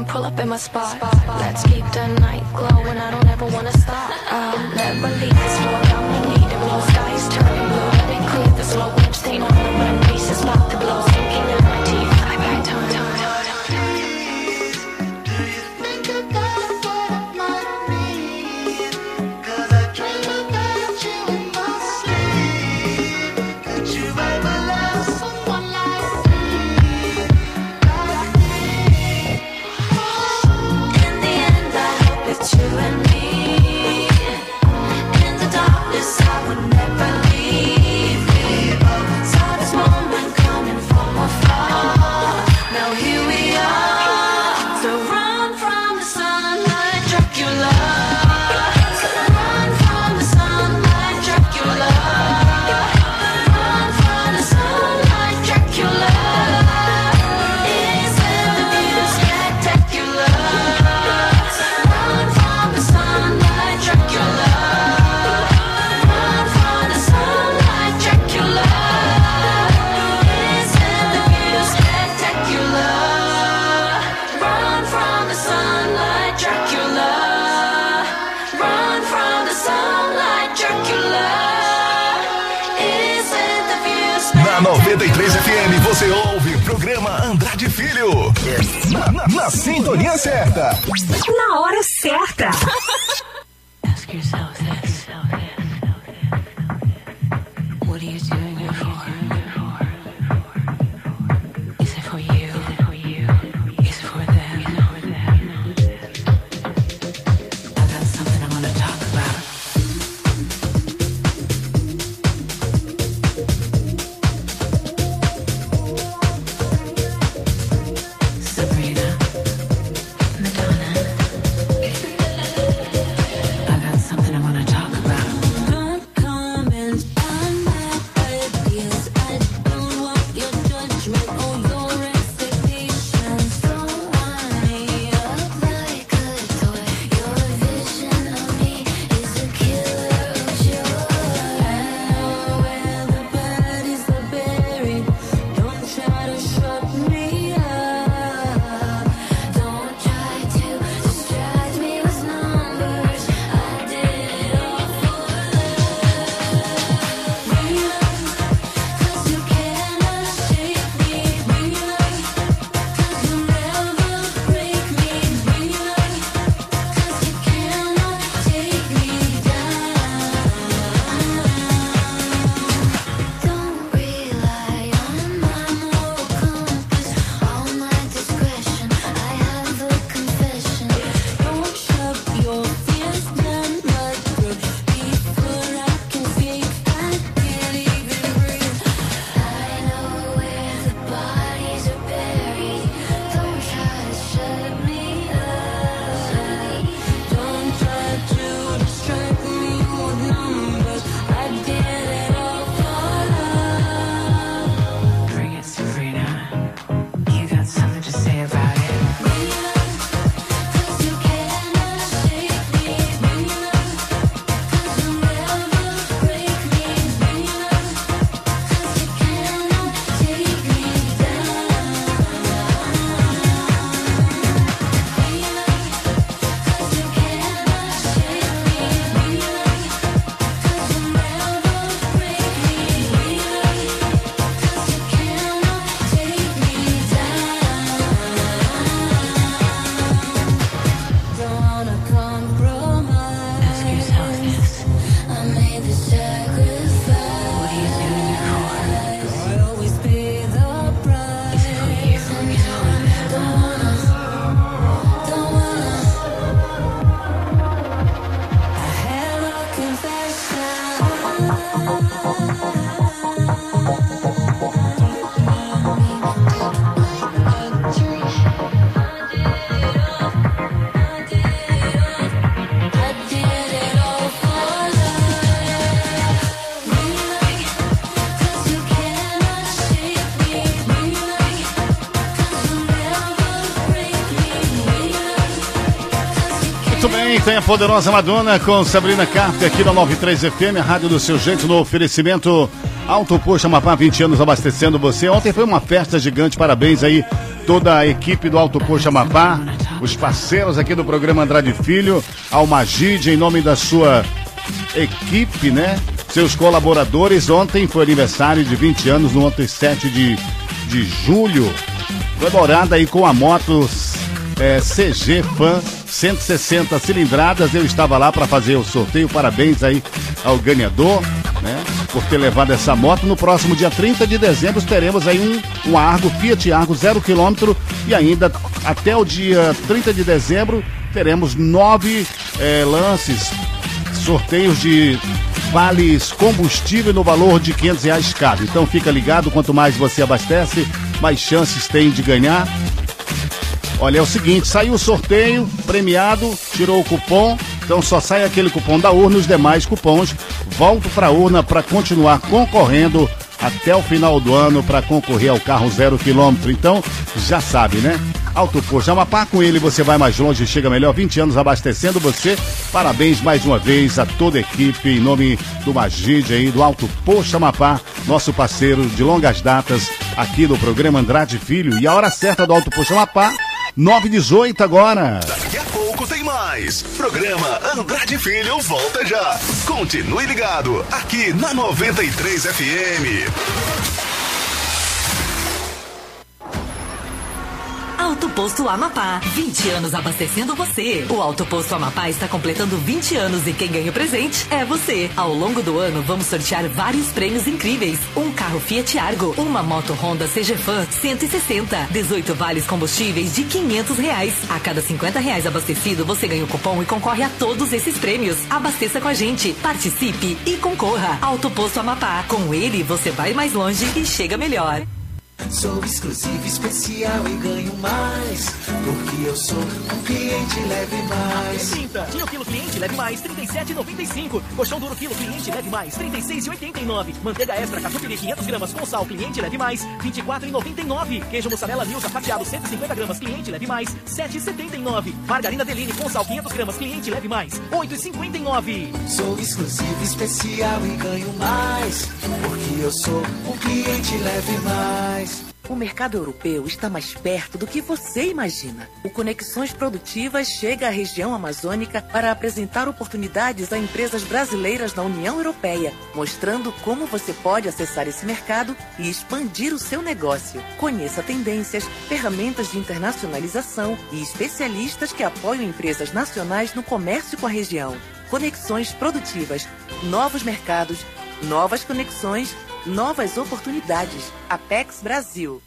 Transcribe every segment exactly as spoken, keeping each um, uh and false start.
pull up in my spot. Let's keep the night glowing, I don't ever wanna stop. I'll never leave this floor, I'm in need of blue skies turning blue. Let it clear the slow witch stain on the red pieces, about to blow. Sinking in my teeth, I back time, time, time. noventa e três F M, você ouve o programa Andrade Filho. Na, na, na sintonia certa. Na hora certa. Ask yourself this. What are you doing it for? Is it for you? Is it for them? I got something I want to talk about. Muito bem, tem a poderosa Madonna com Sabrina Carpenter aqui na noventa e três F M, a rádio do seu jeito, no oferecimento Auto Posto Amapá, vinte anos abastecendo você. Ontem foi uma festa gigante, parabéns aí toda a equipe do Auto Posto Amapá. os parceiros aqui do programa Andrade Filho, ao Magide, em nome da sua equipe, né? Seus colaboradores. Ontem foi aniversário de vinte anos, no ontem sete de, de julho. Comemorada aí com a moto é, C G Fan cento e sessenta cilindradas. Eu estava lá para fazer o sorteio. Parabéns aí ao ganhador, né, por ter levado essa moto. No próximo dia trinta de dezembro teremos aí um, um Argo, Fiat Argo zero quilômetro, e ainda até o dia trinta de dezembro teremos nove é, lances, sorteios de vales combustível no valor de quinhentos reais cada. Então fica ligado, quanto mais você abastece, mais chances tem de ganhar. Olha, é o seguinte, saiu o sorteio, premiado, tirou o cupom, então só sai aquele cupom da urna, os demais cupons voltam para a urna para continuar concorrendo até o final do ano para concorrer ao carro zero quilômetro. Então, já sabe, né? Auto Posto Amapá, com ele você vai mais longe e chega melhor. vinte anos abastecendo você. Parabéns mais uma vez a toda a equipe, em nome do Magide aí, do Auto Posto Amapá, nosso parceiro de longas datas aqui no programa Andrade Filho. E a hora certa do Auto Posto Amapá, nove e dezoito agora. Daqui a pouco tem mais. Programa Andrade Filho volta já. Continue ligado aqui na noventa e três F M. Auto Posto Amapá, vinte anos abastecendo você. O Auto Posto Amapá está completando vinte anos e quem ganha o presente é você. Ao longo do ano vamos sortear vários prêmios incríveis. Um carro Fiat Argo, uma moto Honda C G Fan cento e sessenta, dezoito vales combustíveis de quinhentos reais. A cada cinquenta reais abastecido você ganha o cupom e concorre a todos esses prêmios. Abasteça com a gente, participe e concorra. Auto Posto Amapá, com ele você vai mais longe e chega melhor. Sou exclusivo, especial e ganho mais, porque eu sou um cliente leve mais. trinta, Tinha o quilo cliente leve mais, trinta e sete reais e noventa e cinco. Colchão duro quilo cliente leve mais, trinta e seis reais e oitenta e nove. Manteiga extra catupiry quinhentos gramas com sal cliente leve mais, vinte e quatro reais e noventa e nove. Queijo mussarela Milka fatiado cento e cinquenta gramas cliente leve mais, sete reais e setenta e nove. Margarina Deline com sal quinhentos gramas cliente leve mais, oito reais e cinquenta e nove. Sou exclusivo, especial e ganho mais, porque eu sou um cliente leve mais. O mercado europeu está mais perto do que você imagina. O Conexões Produtivas chega à região amazônica para apresentar oportunidades a empresas brasileiras na União Europeia, mostrando como você pode acessar esse mercado e expandir o seu negócio. Conheça tendências, ferramentas de internacionalização e especialistas que apoiam empresas nacionais no comércio com a região. Conexões Produtivas, novos mercados, novas conexões, novas oportunidades. Apex Brasil.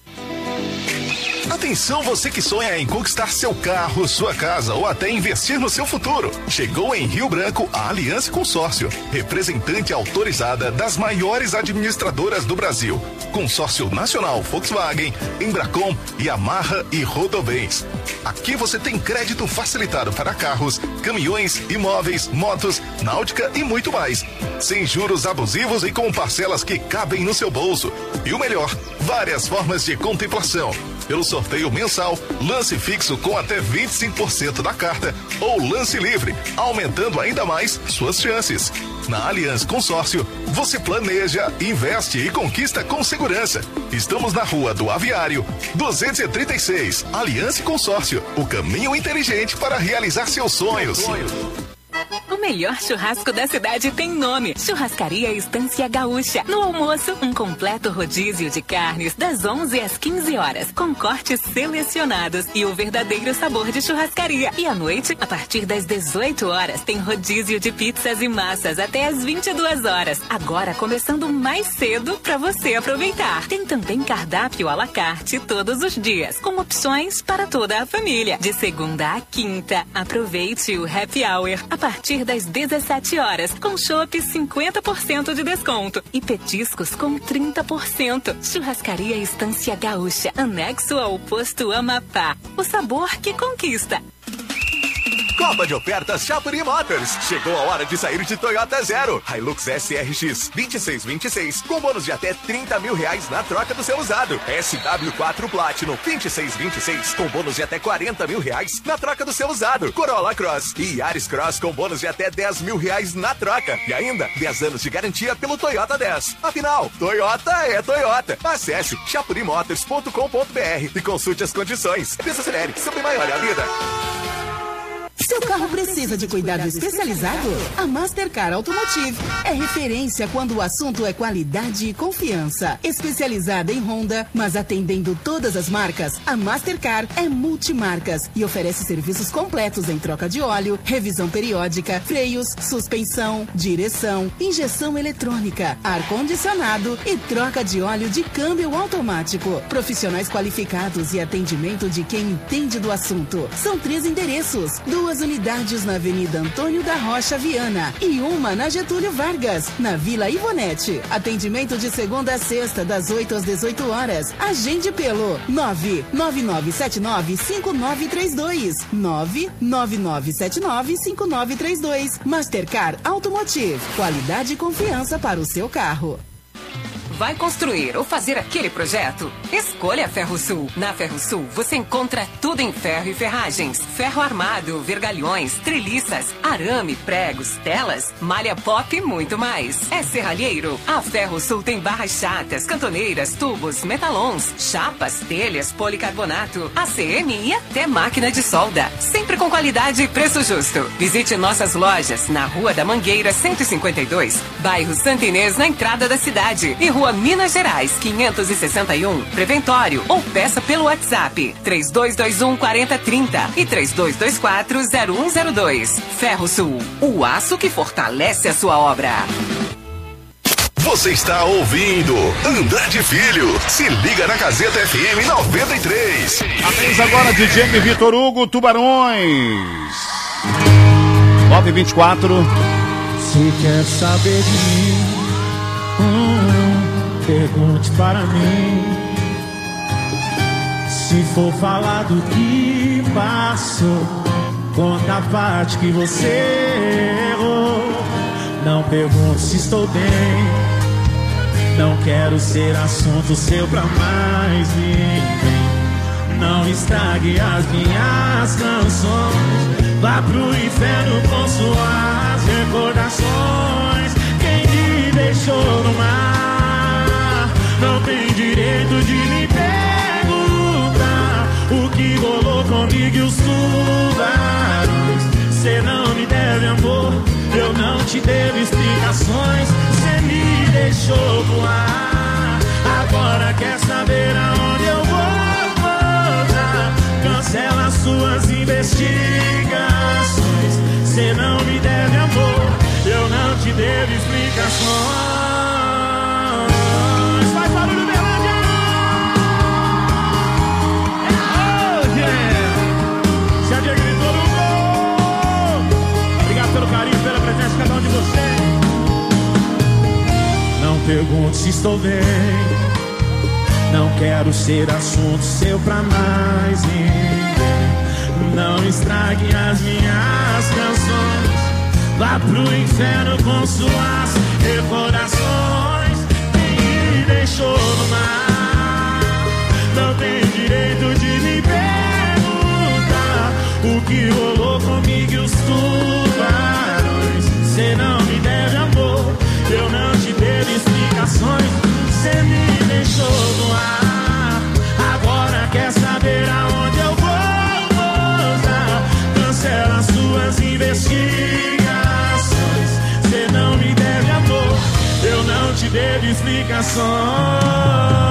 Atenção, você que sonha em conquistar seu carro, sua casa ou até investir no seu futuro. Chegou em Rio Branco a Aliança Consórcio, representante autorizada das maiores administradoras do Brasil. Consórcio Nacional Volkswagen, Embracon, Yamaha e Rodobens. Aqui você tem crédito facilitado para carros, caminhões, imóveis, motos, náutica e muito mais. Sem juros abusivos e com parcelas que cabem no seu bolso. E o melhor, várias formas de contemplação. Pelo sorteio mensal, lance fixo com até vinte e cinco por cento da carta ou lance livre, aumentando ainda mais suas chances. Na Aliança Consórcio, você planeja, investe e conquista com segurança. Estamos na Rua do Aviário, duzentos e trinta e seis. Aliança Consórcio, o caminho inteligente para realizar seus sonhos. O melhor churrasco da cidade tem nome: Churrascaria Estância Gaúcha. No almoço, um completo rodízio de carnes das onze às quinze horas, com cortes selecionados e o verdadeiro sabor de churrascaria. E à noite, a partir das dezoito horas, tem rodízio de pizzas e massas até às vinte e duas horas. Agora começando mais cedo para você aproveitar. Tem também cardápio à la carte todos os dias, com opções para toda a família. De segunda a quinta, aproveite o happy hour a partir das dezessete horas, com chopp cinquenta por cento de desconto e petiscos com trinta por cento. Churrascaria Estância Gaúcha, anexo ao posto Amapá. O sabor que conquista. Copa de ofertas Chapuri Motors. Chegou a hora de sair de Toyota Zero. Hilux S R X vinte e seis vinte e seis com bônus de até trinta mil reais na troca do seu usado. S W quatro Platinum vinte e seis vinte e seis com bônus de até quarenta mil reais na troca do seu usado. Corolla Cross e Yaris Cross com bônus de até dez mil reais na troca. E ainda dez anos de garantia pelo Toyota dez. Afinal, Toyota é Toyota. Acesse chapuri motors ponto com ponto b r e consulte as condições. Desacelere, sempre maior é a vida. Seu carro precisa de cuidado especializado? A Mastercar Automotive é referência quando o assunto é qualidade e confiança. Especializada em Honda, mas atendendo todas as marcas, a Mastercar é multimarcas e oferece serviços completos em troca de óleo, revisão periódica, freios, suspensão, direção, injeção eletrônica, ar-condicionado e troca de óleo de câmbio automático. Profissionais qualificados e atendimento de quem entende do assunto. São três endereços, duas unidades na Avenida Antônio da Rocha Viana e uma na Getúlio Vargas, na Vila Ivonete. Atendimento de segunda a sexta, das oito às dezoito horas. Agende pelo nove nove nove sete nove cinco nove três dois. nove nove nove sete nove cinco nove três dois. Mastercar Automotive. Qualidade e confiança para o seu carro. Vai construir ou fazer aquele projeto? Escolha a Ferrosul. Na Ferrosul você encontra tudo em ferro e ferragens. Ferro armado, vergalhões, treliças, arame, pregos, telas, malha pop e muito mais. É serralheiro? A Ferrosul tem barras chatas, cantoneiras, tubos, metalons, chapas, telhas, policarbonato, A C M e até máquina de solda. Sempre com qualidade e preço justo. Visite nossas lojas na Rua da Mangueira cento e cinquenta e dois, bairro Santa Inês, na entrada da cidade, e Rua Minas Gerais, quinhentos e sessenta e um, Preventório, ou peça pelo WhatsApp três dois dois um, quatro zero três zero e três dois dois quatro, zero um zero dois. Ferrosul, o aço que fortalece a sua obra. Você está ouvindo Andrade Filho. Se liga na Gazeta F M noventa e três. A vez agora de Jamie Vitor Hugo, Tubarões. nove e vinte e quatro. Se quer saber de mim, hum, pergunte para mim. Se for falar do que passou, conta a parte que você errou. Não pergunte se estou bem, não quero ser assunto seu pra mais ninguém. Não estrague as minhas canções, vá pro inferno com suas recordações. Quem me deixou no mar não tem direito de me perguntar o que rolou comigo e os tubarões. Cê não me deve amor, eu não te devo explicações. Cê me deixou voar, agora quer saber aonde eu vou voltar. Cancela suas investigações. Cê não me deve amor, eu não te devo explicações. Faz barulho, Berlândia! Oh, yeah! Se a dia gritou no gol. Obrigado pelo carinho, pela presença de cada um de vocês. Não pergunte se estou bem, não quero ser assunto seu pra mais ninguém. Não estrague as minhas canções, vá pro inferno com suas recordações. Quem me deixou no mar não tem direito de me perguntar o que rolou comigo e os tubarões. Cê não me deve amor, eu não te devo explicações. Cê me deixou no ar, agora quer saber aonde eu vou voltar. Cancela suas investigações. Cê não me deve amor, eu não te devo explicações.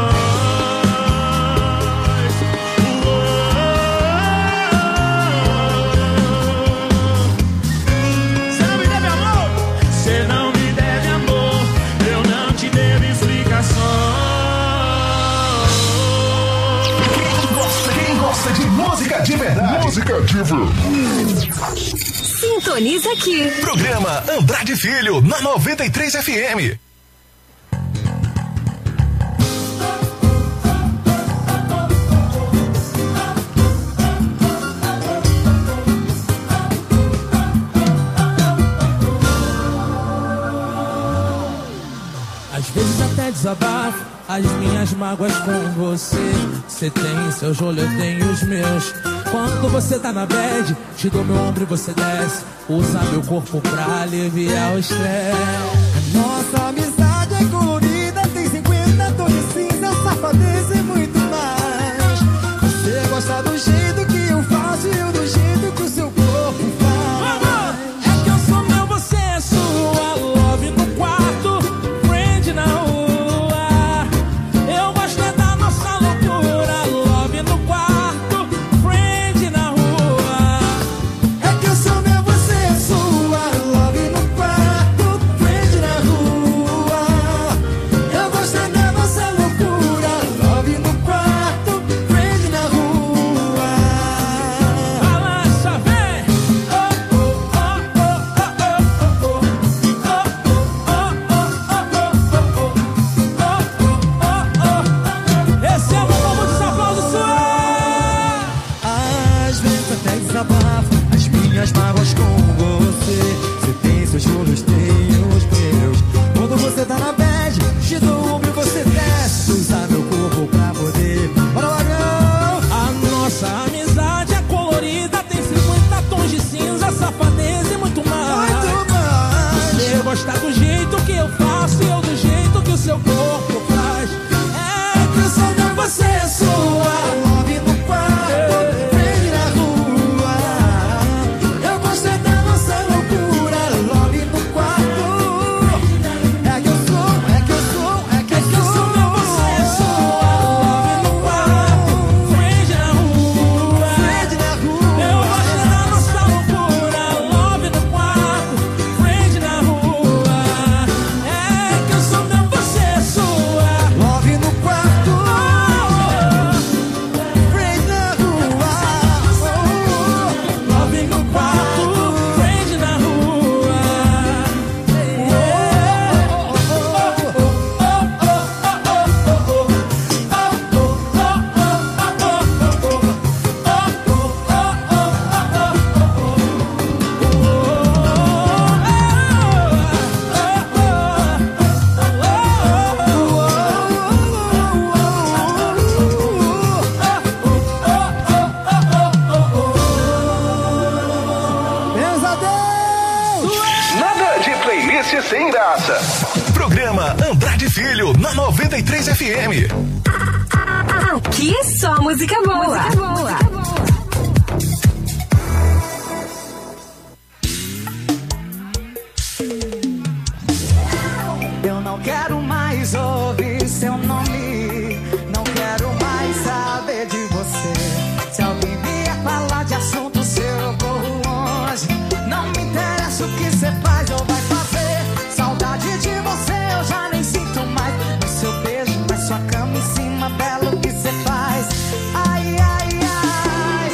De música de verdade. Música de verdade. Sintoniza aqui. Programa Andrade Filho, na noventa e três F M. desabafo as minhas mágoas com você. Você tem seus olhos, eu tenho os meus. Quando você tá na bad, te dou meu ombro e você desce. Usa meu corpo pra aliviar o estresse. Nossa amizade é colorida, tem cinquenta tons de cinza, safadeza e muito mais. Você gosta do jeito que eu faço e eu do jeito que o seu corpo faz. É que eu sou meu, você é sua. Love no quarto, friend na rua. Eu gosto é da nossa loucura. Love no quarto, friend na rua. É que eu sou meu, você é sua. Love no quarto, friend na rua. Eu gosto é da nossa loucura. Love no quarto, friend na rua. Balança, vem! Oh, oh, oh, oh, oh, oh, oh. Esse é o meu novo desaplauso, Às vezes até desabafo as minhas mágoas com você. Você tem seus rolos, tem os meus. Quando você tá na bad, te dou o ombro e você desce. Usar meu corpo pra poder. Bora lá, não! A nossa amizade é colorida, tem cinquenta tons de cinza, safadeza e muito mais. Muito mais. Você gosta do jeito que eu faço e eu do jeito que o seu corpo faz. É que eu sou meu, você é sua. Love no quarto, friend na rua. Eu gosto é da nossa loucura. Love no quarto. É que eu sou, é que eu sou, é que eu É que eu sou sou. meu, você é sua. Love no quarto, friend na rua. Friend na rua. Eu gosto é da nossa loucura. Love no quarto, friend na rua. É que eu sou meu, você é sua. Love no quarto, friend na rua. Love no quarto, friend na rua. Nada de playlist sem graça. Programa Andrade Filho na noventa e três F M. Aqui é só música boa. Música boa. Eu não quero mais ouvir seu nome. Não quero mais saber de você. Se alguém vier falar de assunto seu, eu corro longe. Não me interessa o que você faz ou vai fazer. Saudade de você eu já nem sinto mais. No seu beijo, na sua cama em cima, belo que você faz. Ai, ai, ai.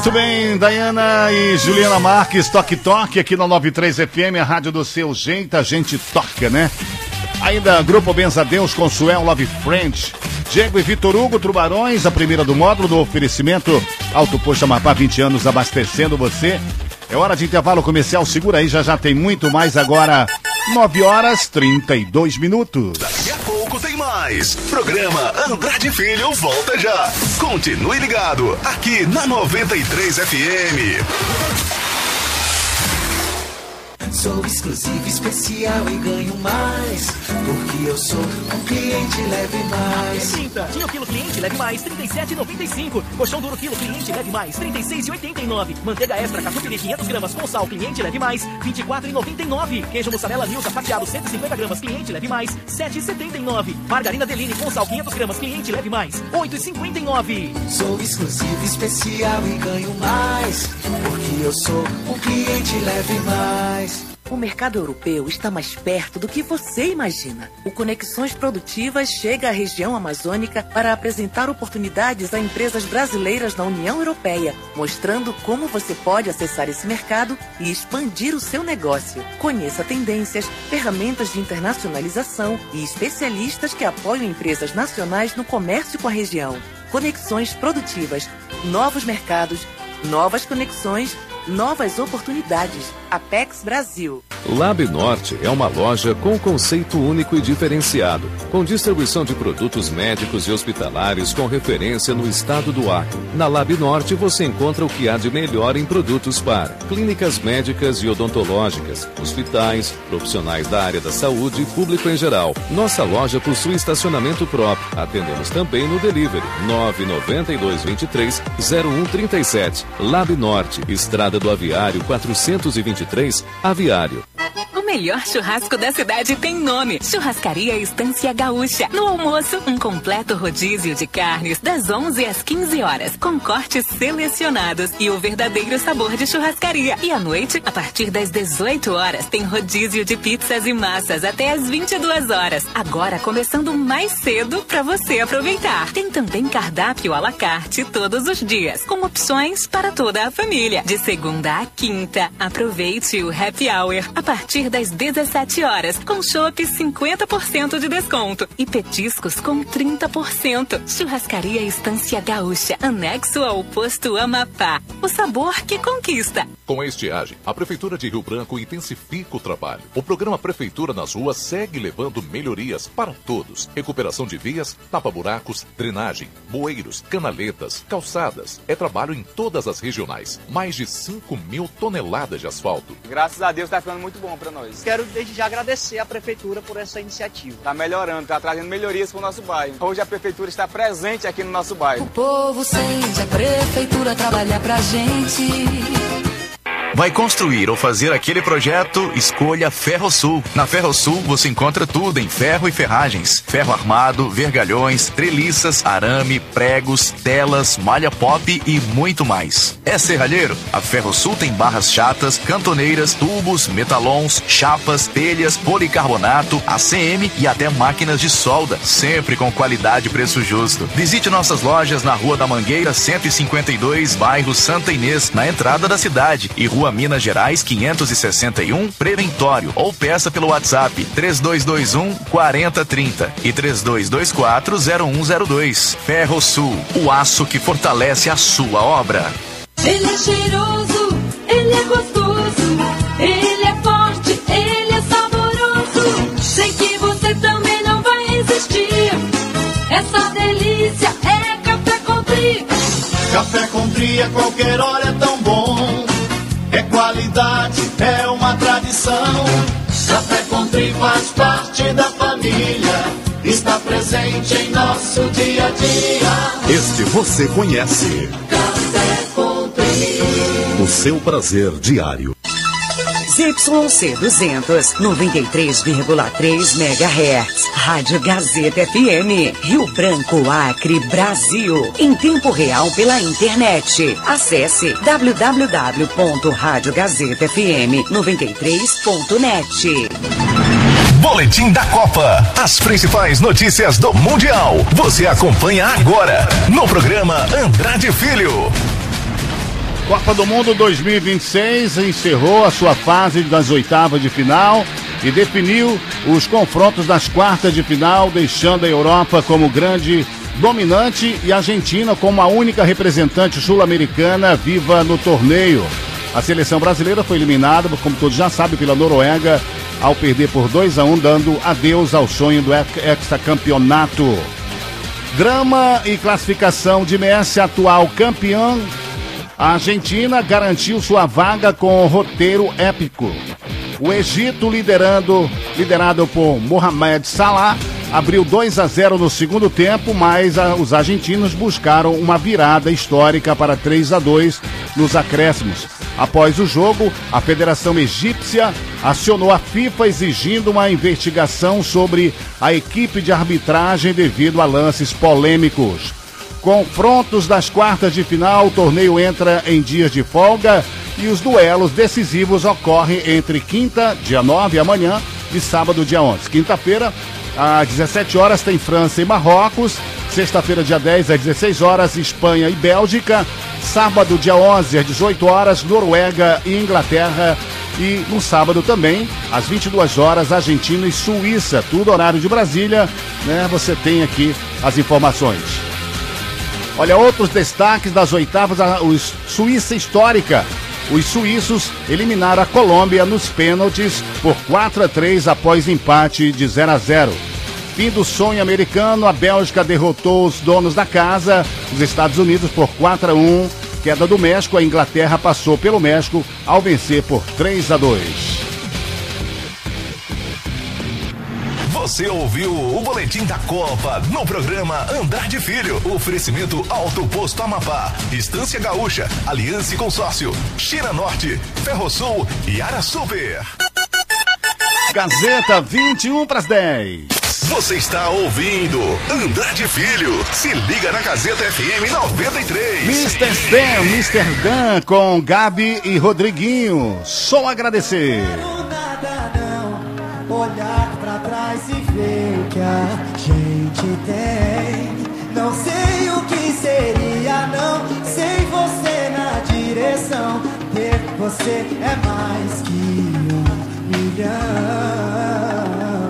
Muito bem, Dayana e Juliana Marques, Toque Toque, aqui na noventa e três F M, a rádio do seu jeito, a gente toca, né? Ainda Grupo Benzadeus, Consuel, Love Friend, Diego e Vitor Hugo, Tubarões, a primeira do módulo do oferecimento, Alto Posto Amapá, vinte anos abastecendo você. É hora de intervalo comercial, segura aí, já já tem muito mais agora, nove horas e trinta e dois minutos. Daqui a pouco tem mais. Programa Andrade Filho volta já. Continue ligado, aqui na noventa e três F M. Sou exclusivo, especial e ganho mais, porque eu sou um cliente leve mais. trinta. Tinha o quilo cliente leve mais, trinta e sete reais e noventa e cinco centavos. Colchão duro quilo cliente leve mais, trinta e seis reais e oitenta e nove centavos. Manteiga extra catupiry quinhentas gramas com sal cliente leve mais, vinte e quatro reais e noventa e nove centavos. Queijo mussarela Nilza fatiado cento e cinquenta gramas cliente leve mais, sete reais e setenta e nove centavos. Margarina Deline com sal quinhentas gramas cliente leve mais, oito reais e cinquenta e nove centavos. Sou exclusivo, especial e ganho mais, porque eu sou um cliente leve mais. O mercado europeu está mais perto do que você imagina. O Conexões Produtivas chega à região amazônica para apresentar oportunidades a empresas brasileiras na União Europeia, mostrando como você pode acessar esse mercado e expandir o seu negócio. Conheça tendências, ferramentas de internacionalização e especialistas que apoiam empresas nacionais no comércio com a região. Conexões Produtivas, novos mercados, novas conexões, novas oportunidades. Apex Brasil. Lab Norte é uma loja com conceito único e diferenciado, com distribuição de produtos médicos e hospitalares com referência no estado do Acre. Na Lab Norte você encontra o que há de melhor em produtos para clínicas médicas e odontológicas, hospitais, profissionais da área da saúde e público em geral. Nossa loja possui estacionamento próprio. Atendemos também no delivery nove nove dois, dois três, zero um três sete. Lab Norte, Estrada do Aviário quatrocentos e vinte e três, Aviário. O melhor churrasco da cidade tem nome: Churrascaria Estância Gaúcha. No almoço, um completo rodízio de carnes das onze às quinze horas, com cortes selecionados e o verdadeiro sabor de churrascaria. E à noite, a partir das dezoito horas, tem rodízio de pizzas e massas até às vinte e duas horas. Agora começando mais cedo para você aproveitar. Tem também cardápio à la carte todos os dias, com opções para toda a família. De segunda a quinta, aproveite o happy hour a partir das dezessete horas, com chopp cinquenta por cento de desconto e petiscos com trinta por cento. Churrascaria Estância Gaúcha, anexo ao posto Amapá. O sabor que conquista. Com a estiagem, a Prefeitura de Rio Branco intensifica o trabalho. O programa Prefeitura nas Ruas segue levando melhorias para todos. Recuperação de vias, tapa-buracos, drenagem, bueiros, canaletas, calçadas. É trabalho em todas as regionais. Mais de cinco mil toneladas de asfalto. Graças a Deus está ficando muito bom para nós. Quero desde já agradecer à Prefeitura por essa iniciativa. Está melhorando, está trazendo melhorias para o nosso bairro. Hoje a Prefeitura está presente aqui no nosso bairro. O povo sente a Prefeitura trabalhar pra gente. Vai construir ou fazer aquele projeto? Escolha Ferrosul. Na Ferrosul você encontra tudo em ferro e ferragens. Ferro armado, vergalhões, treliças, arame, pregos, telas, malha pop e muito mais. É serralheiro? A Ferrosul tem barras chatas, cantoneiras, tubos, metalons, chapas, telhas, policarbonato, A C M e até máquinas de solda. Sempre com qualidade e preço justo. Visite nossas lojas na Rua da Mangueira cento e cinquenta e dois, bairro Santa Inês, na entrada da cidade, e Rua Minas Gerais quinhentos e sessenta e um, Preventório, ou peça pelo WhatsApp três dois dois um, quatro zero três zero e três dois dois quatro, zero um zero dois. Ferrosul, o aço que fortalece a sua obra. Ele é cheiroso, ele é gostoso, ele é forte, ele é saboroso. Sei que você também não vai resistir. Essa delícia é Café Country. Café Country a qualquer hora é tão bom. É qualidade, é uma tradição. Café Country faz parte da família. Está presente em nosso dia a dia. Este você conhece. Café Country. O seu prazer diário. Z Y C duzentos, noventa e três vírgula três megahertz. Rádio Gazeta F M. Rio Branco, Acre, Brasil. Em tempo real pela internet. Acesse w w w ponto rádio gazeta f m noventa e três ponto net. Boletim da Copa. As principais notícias do Mundial. Você acompanha agora no programa Andrade Filho. Copa do Mundo dois mil e vinte e seis encerrou a sua fase das oitavas de final e definiu os confrontos das quartas de final, deixando a Europa como grande dominante e a Argentina como a única representante sul-americana viva no torneio. A seleção brasileira foi eliminada, como todos já sabem, pela Noruega, ao perder por dois a um, dando adeus ao sonho do hexacampeonato. Drama e classificação de Messi, atual campeão. A Argentina garantiu sua vaga com um roteiro épico. O Egito, liderando, liderado por Mohamed Salah, abriu dois a zero no segundo tempo, mas a, os argentinos buscaram uma virada histórica para três a dois nos acréscimos. Após o jogo, a Federação Egípcia acionou a FIFA exigindo uma investigação sobre a equipe de arbitragem devido a lances polêmicos. Confrontos das quartas de final, o torneio entra em dias de folga e os duelos decisivos ocorrem entre quinta, dia nove, amanhã, e sábado, dia onze. Quinta-feira, às dezessete horas, tem França e Marrocos. Sexta-feira, dia dez, às dezesseis horas, Espanha e Bélgica. Sábado, dia onze, às dezoito horas, Noruega e Inglaterra. E no sábado também, às vinte e duas horas, Argentina e Suíça. Tudo horário de Brasília, né? Você tem aqui as informações. Olha, outros destaques das oitavas, os Suíça histórica. Os suíços eliminaram a Colômbia nos pênaltis por quatro a três após empate de zero a zero. Fim do sonho americano, a Bélgica derrotou os donos da casa, os Estados Unidos, por quatro a um. Queda do México, a Inglaterra passou pelo México ao vencer por três a dois. Você ouviu o Boletim da Copa no programa Andrade Filho. Oferecimento Alto Posto Amapá, Estância Gaúcha, Aliança e Consórcio, China Norte, Ferrosul e Ara Super. Gazeta vinte e um para as dez. Você está ouvindo Andrade Filho. Se liga na Gazeta F M noventa e três. mister Sam, mister Dan com Gabi e Rodriguinho. Só agradecer. Olhar pra trás e ver o que a gente tem. Não sei o que seria, não, sem você na direção. Ter você é mais que um milhão.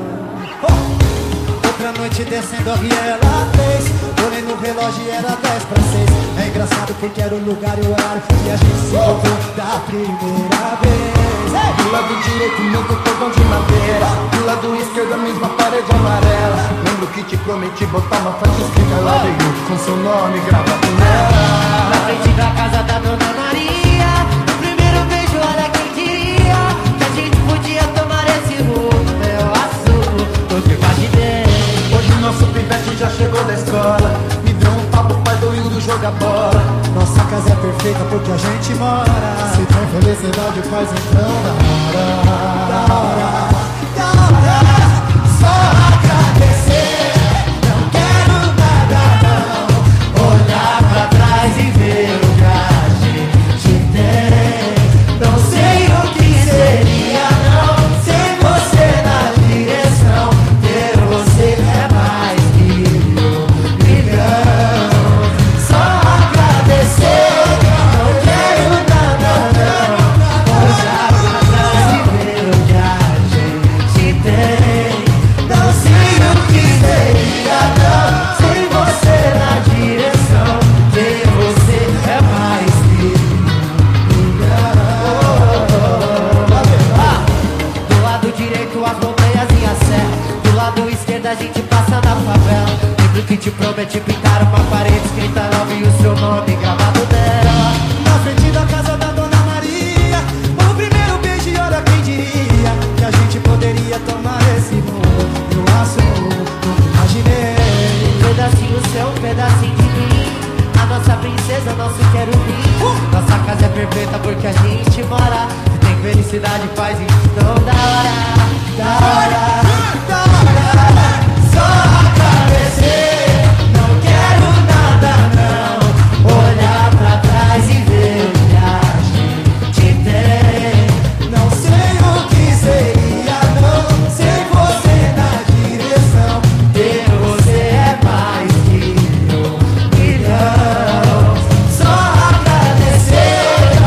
Oh! Outra noite descendo a Viela três. Olhei no relógio e era dez para seis. É engraçado porque era o lugar e o horário e a gente se encontrou da primeira vez. Do lado direito, meu cordão de madeira. Do lado esquerdo, a mesma parede amarela. Lembro que te prometi botar uma faixa escrita lá veio com seu nome gravado nela. Na frente da casa da Dona Maria, no primeiro beijo, olha quem diria que a gente podia tomar esse rumo, meu azul, nunca imaginei. Hoje nosso pivete já chegou da escola, me deu um papo, pai do Hildo joga bola. Nossa casa é perfeita porque a gente mora. Se tem felicidade faz então da hora, da hora, da hora. Só agradecer, não quero nada não. Olhar pra trás e ver o que a gente tem. Não sei o que seria não, sem você na direção. Ter você é mais que um milhão. Só agradecer, não quero nada não. Olhar pra trás e ver o que a gente tem. Não sei o que seria não, sem você na direção. Ter você é mais que um milhão. Ah, do lado direito as montanhas e a serra, do lado esquerdo a gente passa na favela. Lembro que te prometi pintar uma parede escrita nova e o seu nome gravado nela. Na frente da casa da Dona Maria, o primeiro beijo e olha quem diria que a gente poderia tomar esse mundo. Eu acho, nunca imaginei. Um pedacinho seu, um pedacinho de mim. A nossa princesa, nosso querubim. Nossa casa é perfeita porque a gente mora. Tem felicidade, paz e então da hora, da hora, da hora. Só agradecer, não quero nada não. Olhar pra trás e ver o que a gente tem. Não sei o que seria não, sem você na direção. Ter você é mais que um milhão. Só agradecer,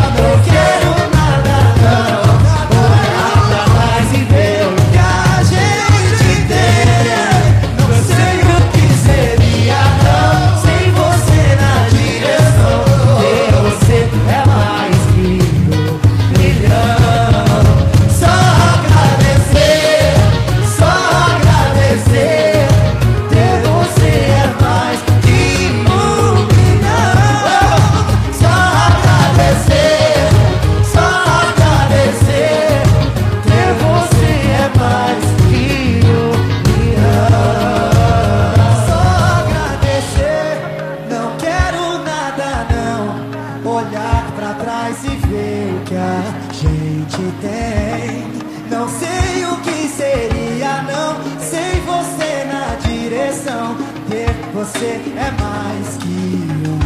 olhar pra trás e ver o que a gente tem. Não sei o que seria não sem você na direção. Ter você é mais que um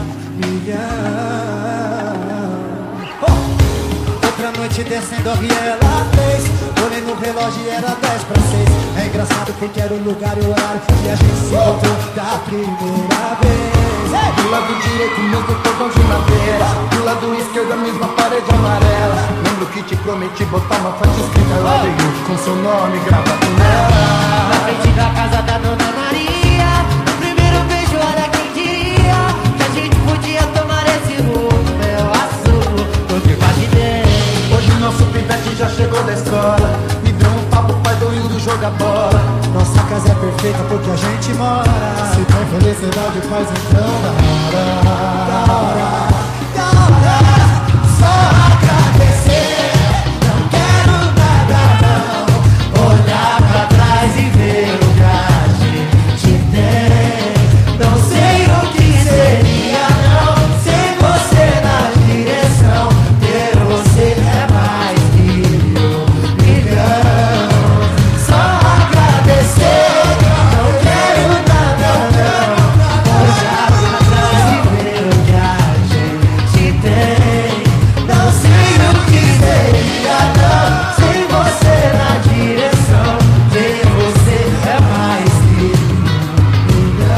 milhão. Oh! Outra noite descendo a Viela três, olhei no relógio e era dez para seis. É engraçado porque era o lugar e o horário que a gente se encontrou da primeira vez. Do lado direito mesmo fogão de madeira, do lado esquerdo a mesma parede amarela. Lembro que te prometi botar uma faixa escrita lá dentro com seu nome gravado nela. Na frente da casa da Dona Maria, no primeiro beijo olha quem diria que a gente podia tomar esse rumo, meu azul, nunca imaginei. Hoje nosso pivete já chegou da escola, me deu um papo, pai do Hildo joga bola. Nossa casa é perfeita porque a gente mora. Se tem felicidade faz então da hora, da hora, da hora. Só agradecer, não quero nada não. Olhar pra trás e ver o que a gente tem. Não sei o que seria não sem você na direção. Ter você é mais que um milhão. Só agradecer, não quero nada não. Olhar pra trás e ver o que a gente tem. Não sei o que seria não sem você na direção. Ter você é mais que um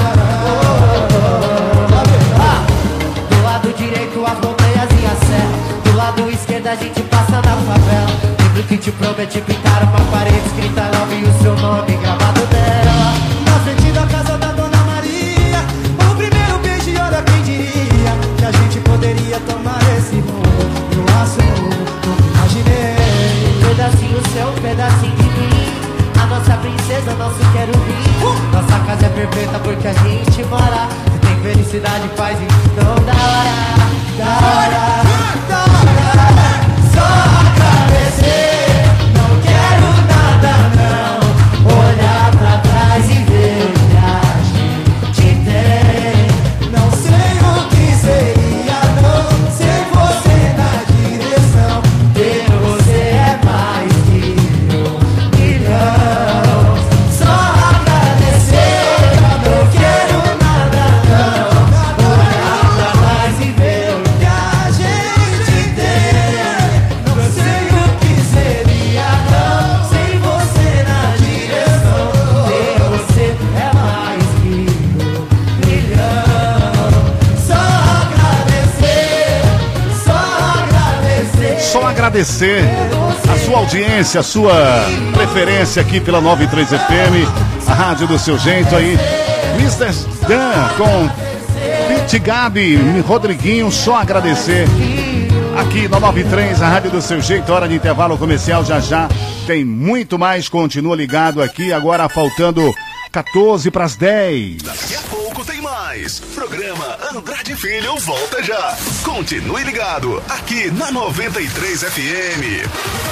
milhão. Do lado direito as montanhas e a serra, do lado esquerdo a gente passa na favela. Lembro que te prometi pintar uma parede escrita love e o seu nome gravado nela. Na frente da casa da Dona Maria, o primeiro beijo e olha quem diria que a gente poderia tomar esse rumo. No azul, nunca imaginei. Pedacinho seu, pedacinho de mim, a nossa princesa, nosso querubim. Nossa casa é perfeita porque a gente mora. Se tem felicidade faz então da hora, da hora, da hora. Só agradecer, não quero nada não. Olhar pra trás e ver o que a gente tem. Não sei o que seria não sem você na direção. Ter você é mais que um milhão. Só agradecer, não quero nada não. Olhar pra trás e ver o que a gente tem. Não sei o que seria não sem você na direção. Ter você é mais que um milhão. Só agradecer, só agradecer. Só agradecer a sua audiência, a sua preferência aqui pela noventa e três F M, a rádio do seu jeito aí. mister Dan com Pete Gabi, Rodriguinho, só agradecer. Aqui na noventa e três, a rádio do seu jeito, hora de intervalo comercial, já já tem muito mais, continua ligado aqui, agora faltando quatorze para as dez. Daqui a pouco tem mais. Programa Andrade Filho volta já. Continue ligado aqui na noventa e três F M.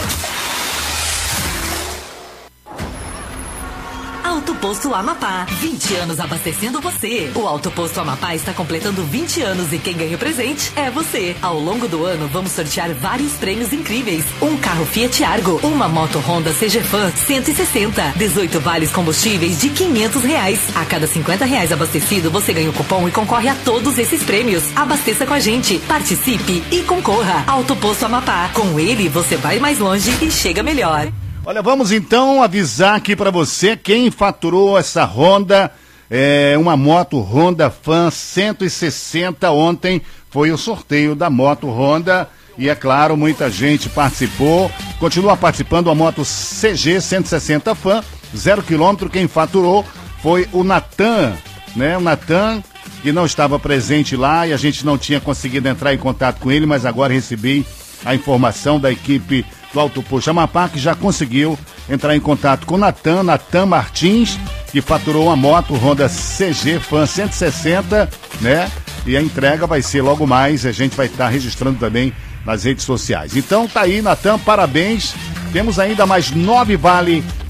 Auto Posto Amapá, vinte anos abastecendo você. O Auto Posto Amapá está completando vinte anos e quem ganha o presente é você. Ao longo do ano vamos sortear vários prêmios incríveis. Um carro Fiat Argo, uma moto Honda C G Fan cento e sessenta, dezoito vales combustíveis de quinhentos reais. A cada cinquenta reais abastecido você ganha o cupom e concorre a todos esses prêmios. Abasteça com a gente, participe e concorra. Auto Posto Amapá, com ele você vai mais longe e chega melhor. Olha, vamos então avisar aqui para você quem faturou essa Honda, é, uma moto Honda Fan cento e sessenta. Ontem foi o sorteio da moto Honda e, é claro, muita gente participou. Continua participando a moto C G cento e sessenta Fan, zero quilômetro. Quem faturou foi o Natan, né? O Natan, que não estava presente lá e a gente não tinha conseguido entrar em contato com ele, mas agora recebi a informação da equipe do Auto Posto Amapá, que já conseguiu entrar em contato com o Natan, Natan Martins, que faturou uma moto Honda C G Fan cento e sessenta, né? E a entrega vai ser logo mais, a gente vai estar registrando também nas redes sociais. Então tá aí, Natan, parabéns. Temos ainda mais nove vale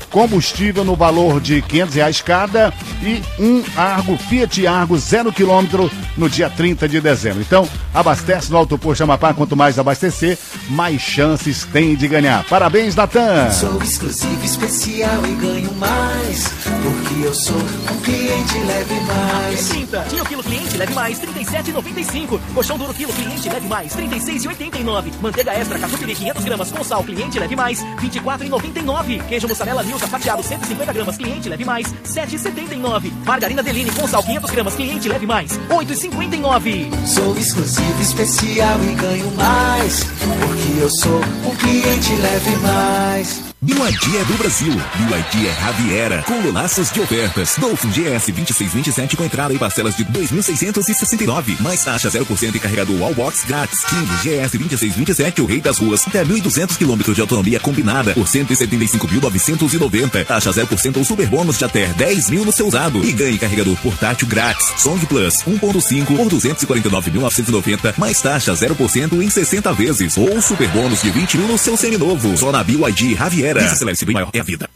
combustível no valor de quinhentos reais cada e um Argo, Fiat Argo zero quilômetro no dia trinta de dezembro. Então, abastece no Auto Posto Amapá. Quanto mais abastecer, mais chances tem de ganhar. Parabéns, Natan! Sou exclusivo, especial e ganho mais, porque eu sou um cliente leve mais. trinta. Tinha o quilo cliente leve mais, trinta e sete reais e noventa e cinco centavos. Colchão duro quilo cliente leve mais, trinta e seis reais e oitenta e nove centavos. Manteiga extra catupiry quinhentas gramas com sal cliente leve mais, vinte e quatro reais e noventa e nove centavos. Queijo mussarela Nilza fatiado cento e cinquenta gramas cliente leve mais, sete reais e setenta e nove centavos. Margarina Deline com sal quinhentas gramas cliente leve mais, oito reais e cinquenta e nove centavos. Sou exclusivo, especial e ganho mais, porque eu sou um cliente leve mais. B Y D é do Brasil. B Y D é Raviera, com laços de ofertas. Dolphin G S vinte e seis vinte e sete com entrada e parcelas de dois mil seiscentos e sessenta e nove. Mais taxa zero por cento e carregador Wallbox grátis. King G S vinte e seis vinte e sete, o rei das ruas. Até mil e duzentos quilômetros de autonomia combinada por cento e setenta e cinco mil novecentos e noventa. Taxa zero por cento ou super bônus de até dez mil no seu usado. E ganhe carregador portátil grátis. Song Plus um ponto cinco por duzentos e quarenta e nove mil novecentos e noventa. Mais taxa zero por cento em sessenta vezes. Ou super bônus de vinte mil no seu seminovo. Só na B Y D Raviera. Acelere-se bem maior é a vida.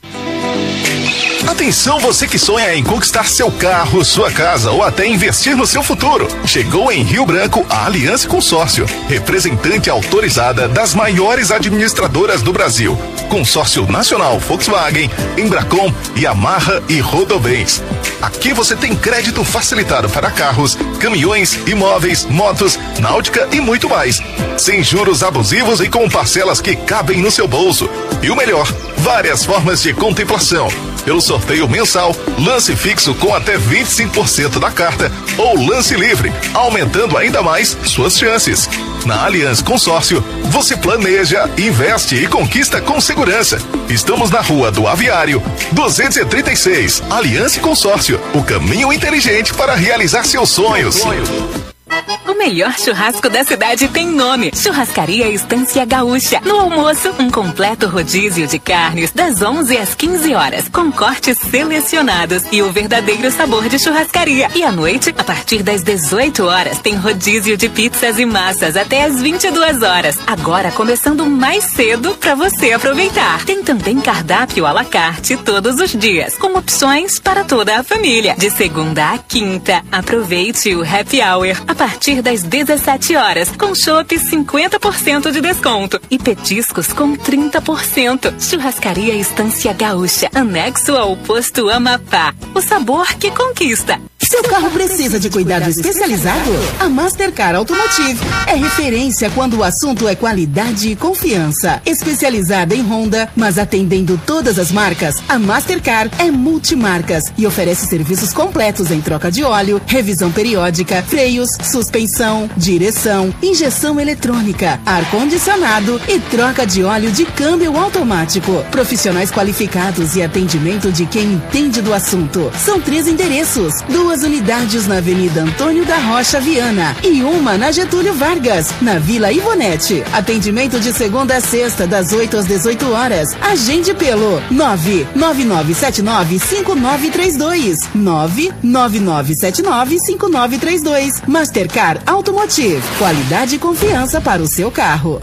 Atenção, você que sonha em conquistar seu carro, sua casa ou até investir no seu futuro. Chegou em Rio Branco a Aliança Consórcio, representante autorizada das maiores administradoras do Brasil. Consórcio Nacional Volkswagen, Embracon, Yamaha e Rodobens. Aqui você tem crédito facilitado para carros, caminhões, imóveis, motos, náutica e muito mais. Sem juros abusivos e com parcelas que cabem no seu bolso. E o melhor, várias formas de contemplação. Pelo sorteio mensal, lance fixo com até vinte e cinco por cento da carta ou lance livre, aumentando ainda mais suas chances. Na Aliança Consórcio, você planeja, investe e conquista com segurança. Estamos na Rua do Aviário, duzentos e trinta e seis. Aliança Consórcio, o caminho inteligente para realizar seus sonhos. O melhor churrasco da cidade tem nome: Churrascaria Estância Gaúcha. No almoço, um completo rodízio de carnes das onze às quinze horas, com cortes selecionados e o verdadeiro sabor de churrascaria. E à noite, a partir das dezoito horas, tem rodízio de pizzas e massas até às vinte e duas horas. Agora começando mais cedo para você aproveitar. Tem também cardápio à la carte todos os dias, com opções para toda a família. De segunda a quinta, aproveite o happy hour a partir das dezessete horas, com chopp cinquenta por cento de desconto e petiscos com trinta por cento. Churrascaria Estância Gaúcha, anexo ao posto Amapá. O sabor que conquista. Seu carro precisa de cuidado especializado? A Mastercar Automotive é referência quando o assunto é qualidade e confiança. Especializada em Honda, mas atendendo todas as marcas, a Mastercar é multimarcas e oferece serviços completos em troca de óleo, revisão periódica, freios, suspensão, direção, injeção eletrônica, ar-condicionado e troca de óleo de câmbio automático. Profissionais qualificados e atendimento de quem entende do assunto. São três endereços, duas unidades na Avenida Antônio da Rocha Viana e uma na Getúlio Vargas, na Vila Ivonete. Atendimento de segunda a sexta, das oito às dezoito horas. Agende pelo nove nove nove sete nove cinco nove três dois. nove nove nove sete nove cinco nove três dois. Mastercar Automotive. Qualidade e confiança para o seu carro.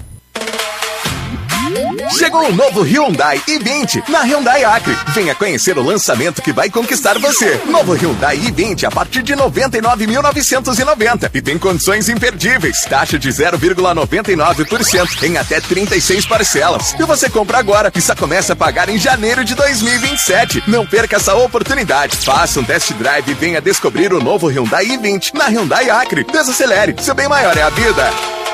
Chegou o novo Hyundai i vinte na Hyundai Acre. Venha conhecer o lançamento que vai conquistar você. Novo Hyundai i vinte a partir de noventa e nove mil novecentos e noventa e tem condições imperdíveis. Taxa de zero vírgula noventa e nove por cento em até trinta e seis parcelas. E você compra agora e só começa a pagar em janeiro de dois mil e vinte e sete. Não perca essa oportunidade. Faça um test drive e venha descobrir o novo Hyundai i vinte na Hyundai Acre. Desacelere, seu bem maior é a vida.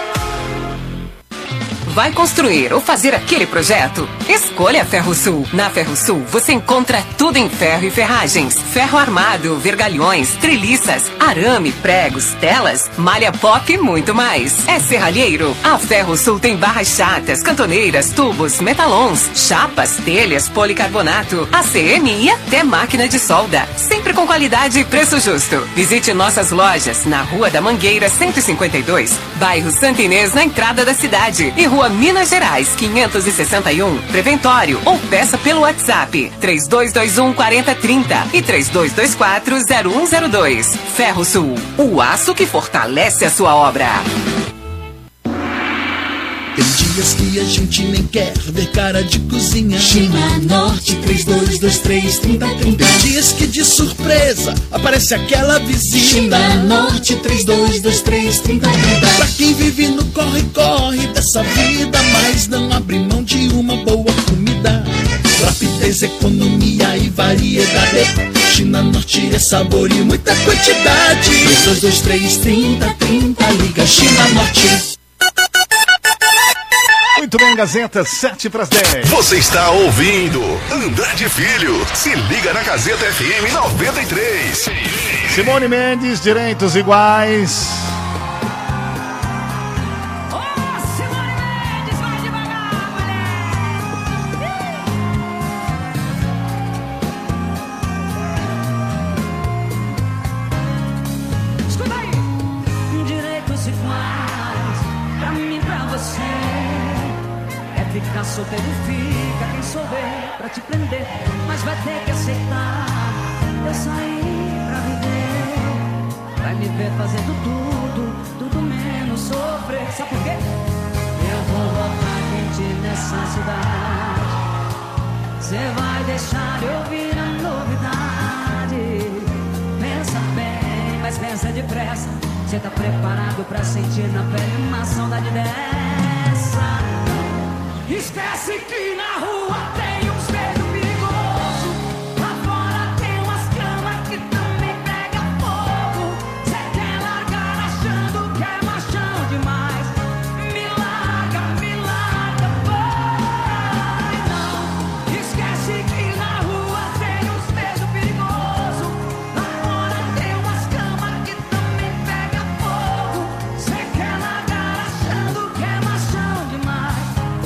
Vai construir ou fazer aquele projeto? Escolha a Ferrosul. Na Ferrosul você encontra tudo em ferro e ferragens. Ferro armado, vergalhões, treliças, arame, pregos, telas, malha pop e muito mais. É serralheiro? A Ferrosul tem barras chatas, cantoneiras, tubos, metalons, chapas, telhas, policarbonato, A C M e até máquina de solda. Sempre com qualidade e preço justo. Visite nossas lojas na Rua da Mangueira cento e cinquenta e dois, bairro Santa Inês, na entrada da cidade, e Rua Minas Gerais, quinhentos e sessenta e um, Preventório, ou peça pelo WhatsApp três dois dois um, quatro zero três zero e três dois dois quatro, zero um zero dois. Ferrosul, o aço que fortalece a sua obra. Tem dias que a gente nem quer ver cara de cozinha. China Norte, três dois dois três, trinta trinta. Tem dias que de surpresa aparece aquela vizinha. China Norte, três dois dois três, trinta trinta. Pra quem vive no corre-corre dessa vida, mas não abre mão de uma boa comida. Rapidez, economia e variedade. China Norte é sabor e muita quantidade. três dois dois três, trinta trinta, liga China Norte. Muito bem, Gazeta, sete para as dez. Você está ouvindo Andrade Filho. Se liga na Gazeta F M noventa e três. Simone Mendes, Direitos Iguais. Ficar solteiro fica quem souber pra te prender, mas vai ter que aceitar. Eu saí pra viver, vai me ver fazendo tudo, tudo menos sofrer. Sabe por quê? Eu vou botar quente nessa cidade. Cê vai deixar eu ouvir a novidade. Pensa bem, mas pensa depressa. Cê tá preparado pra sentir na pele uma saudade dessa? Esquece que na rua tem um espelho perigoso. Lá fora tem umas camas que também pega fogo. Cê quer largar achando que é machão demais. Me larga, me larga, vai não. Esquece que na rua tem um espelho perigoso. Lá fora tem umas camas que também pega fogo. Cê quer largar achando que é machão demais.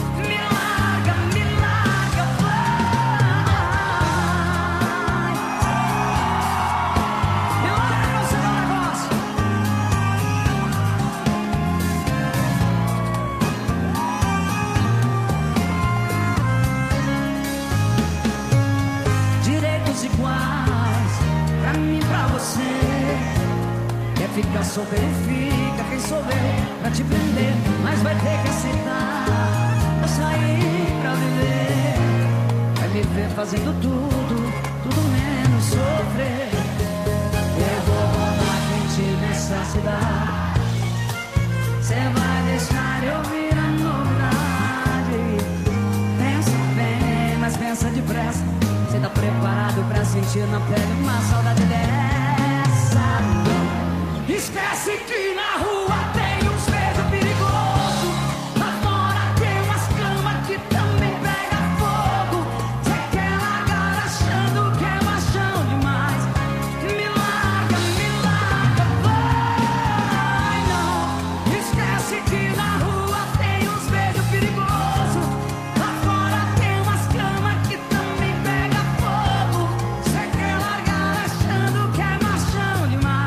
Fica solteiro e fica quem souber pra te prender, mas vai ter que aceitar. Eu saí pra viver, vai me ver fazendo tudo, tudo menos sofrer. Eu vou botar quente nessa cidade. Cê vai deixar eu ouvir a novidade. Pensa bem, mas pensa depressa. Cê tá preparado pra sentir na pele uma saudade dessa? Esquece que na rua tem um espelho perigoso. Lá fora tem umas camas que também pega fogo. Cê quer largar achando que é machão demais. Me larga, me larga, vai não. Esquece que na rua tem um espelho perigoso. Lá fora tem umas camas que também pega fogo. Cê quer largar achando que é machão demais.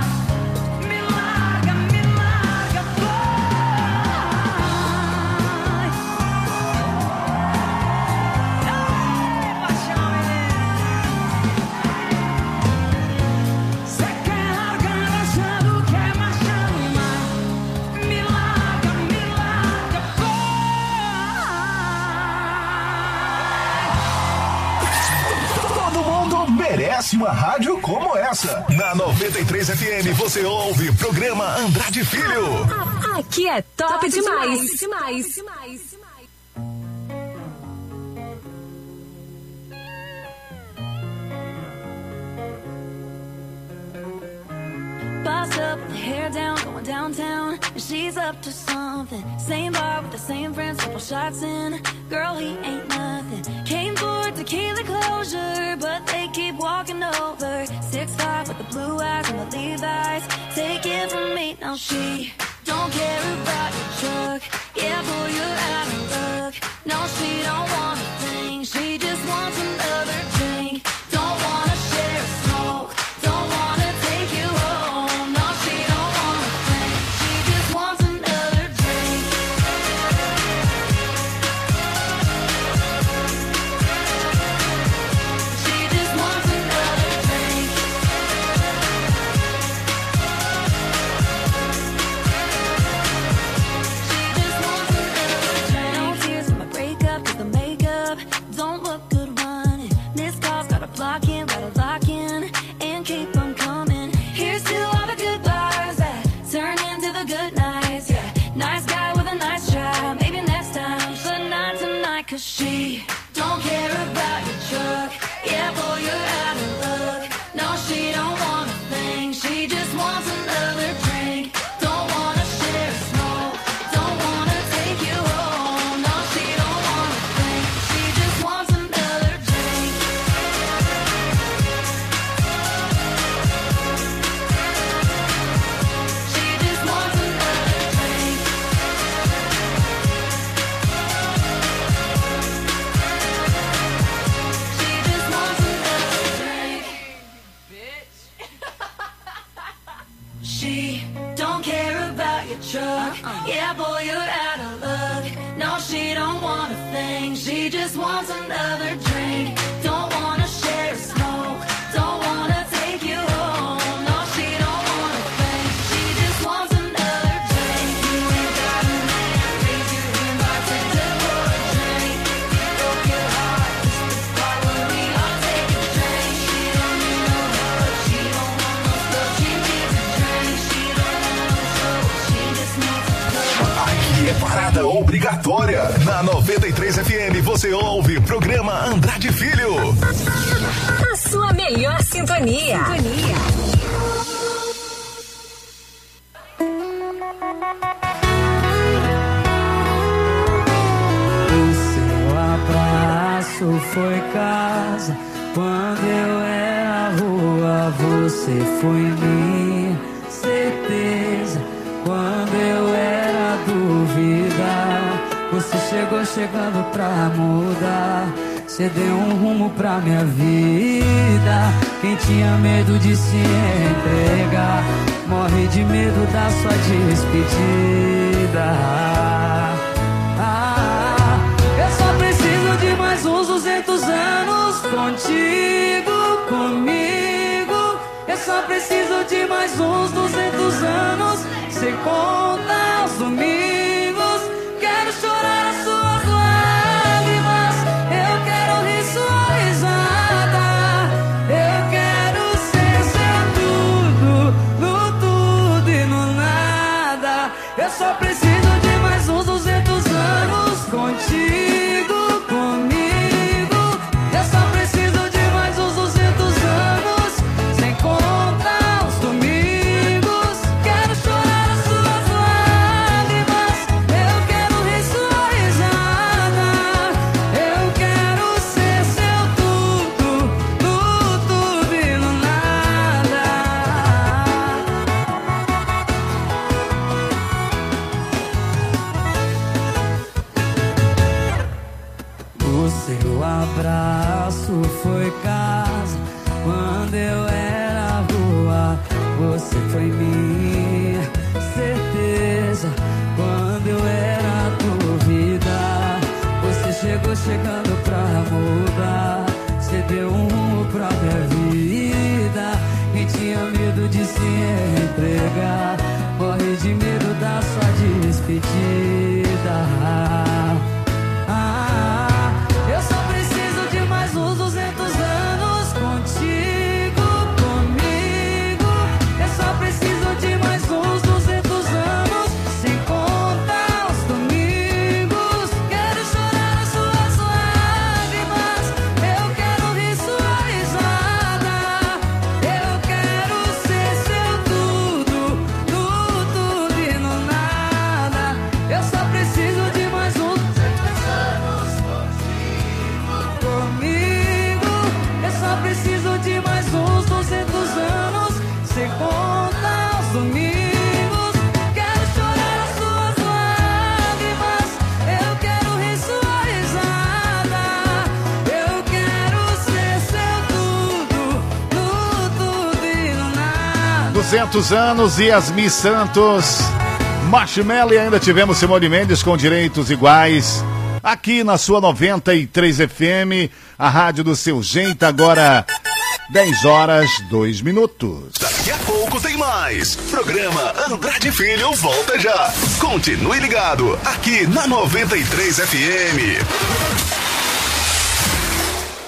Merece uma rádio como essa. Na noventa e três F M você ouve o programa Andrade Filho. Aqui é top, top demais. demais. demais. demais. Boss up, hair down, going downtown. And she's up to something. Same bar with the same friends, couple shots in. Girl, he ain't nothing. Came for tequila closure, but they keep walking over. Six five with the blue eyes and the Levi's. Take it from me, now she don't care about your truck. Yeah, boy, you're out of luck. No, she don't want a thing. She just wants another drink. Don't wanna share a smoke. Don't wanna take you home. No, she don't want a thing. She just wants another drink. She just wants another drink. She just Cause she don't care about your truck. Yeah, boy, you're out of luck. No, she don't want a thing. She just wants another drink. Don't wanna share a smoke. Don't wanna take you home. No, she don't want a thing. She just wants another drink. She just wants another drink. She just wants another drink. She don't care about your truck. Yeah, boy, you're out of luck. No, she don't want a thing. She just wants another drink. Don't wanna share a smoke. Don't wanna take you home. No, she don't want a thing. She just wants another drink. You ain't got a man. Raise your hand, bartender, pour a drink. You broke your heart. This is the part where we all take a drink. She don't need no hug. She don't want no stuff. She needs a drink. She don't want no trouble. She just wants a cup. Aqui é parada obrigatória. Na noventa e três F M você ouve programa Andrade Filho. A sua melhor sintonia. Sintonia. O seu abraço foi casa. Quando eu era rua, você foi minha certeza. Quando eu era dúvida, você chegou chegando pra mudar. Você deu um rumo pra minha vida. Quem tinha medo de se entregar, morre de medo da sua despedida. Ah, eu só preciso de mais uns duzentos anos contigo, comigo. Eu só preciso de mais uns duzentos anos, sem contar os domingos. Quero chorar as suas lágrimas, eu quero rir sua risada. Eu quero ser seu tudo, no tudo e no nada. Eu só preciso de mais uns duzentos anos contigo, comigo. Eu só preciso de mais uns duzentos anos, sem contar os domingos. Quero chorar as suas lágrimas, eu quero rir sua risada. Eu quero ser seu tudo, no tudo e no nada. O seu abraço foi casa. Quando eu era rua, você foi minha certeza. Quando eu era dúvida, você chegou chegando pra mudar. Você deu um rumo pra minha vida. Quem tinha medo de se entregar, morre de medo da sua despedida. Ah, eu só preciso de mais uns duzentos anos contigo, comigo. Eu só preciso de mais uns duzentos anos, sem contar os domingos. Quero chorar as suas lágrimas, eu quero rir sua risada. Eu quero ser seu tudo, no tudo e no nada. Eu só preciso de mais uns duzentos anos contigo, comigo. Eu só preciso de mais uns duzentos anos, sem contar os domingos. Quero chorar as suas lágrimas, eu quero rir sua risada. Eu quero ser seu tudo, no tudo e no nada. duzentos anos, Yasmi Santos, Marshmello, e ainda tivemos Simone Mendes com Direitos Iguais. Aqui na sua noventa e três F M, a rádio do seu jeito, agora dez horas, dois minutos. Daqui a pouco tem mais. Programa Andrade Filho volta já. Continue ligado, aqui na noventa e três F M.